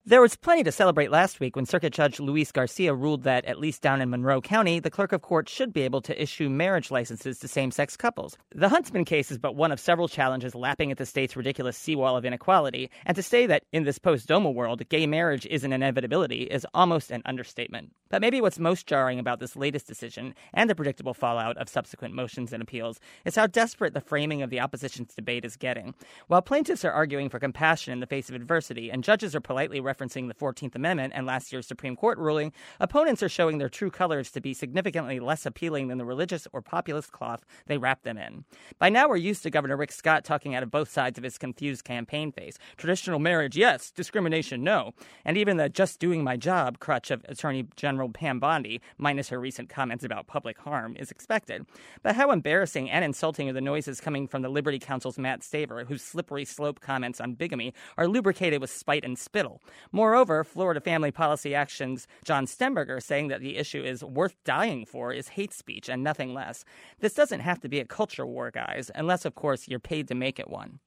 There was plenty to celebrate last week when Circuit Judge Luis Garcia ruled that, at least down in Monroe County, the clerk of court should be able to issue marriage licenses to same-sex couples. The Huntsman case is but one of several challenges lapping at the state's ridiculous seawall of inequality, and to say that in this post-DOMA world, gay marriage is an inevitability is almost an understatement. But maybe what's most jarring about this latest decision, and the predictable fallout of subsequent motions and appeals, is how desperate the framing of the opposition's debate is getting. While plaintiffs are arguing for compassion in the face of adversity, and judges are politely referencing the 14th Amendment and last year's Supreme Court ruling, opponents are showing their true colors to be significantly less appealing than the religious or populist cloth they wrap them in. By now, we're used to Governor Rick Scott talking out of both sides of his confused campaign face. Traditional marriage, yes. Discrimination, no. And even the just doing my job crutch of Attorney General Pam Bondi, minus her recent comments about public harm, is expected. But how embarrassing and insulting are the noises coming from the Liberty Council's Matt Staver, whose slippery slope comments on bigamy are lubricated with spite and spittle. Moreover, Florida Family Policy Action's John Stemberger saying that the issue is worth dying for is hate speech and nothing less. This doesn't have to be a culture war, guys, unless, of course, you're paid to make it one.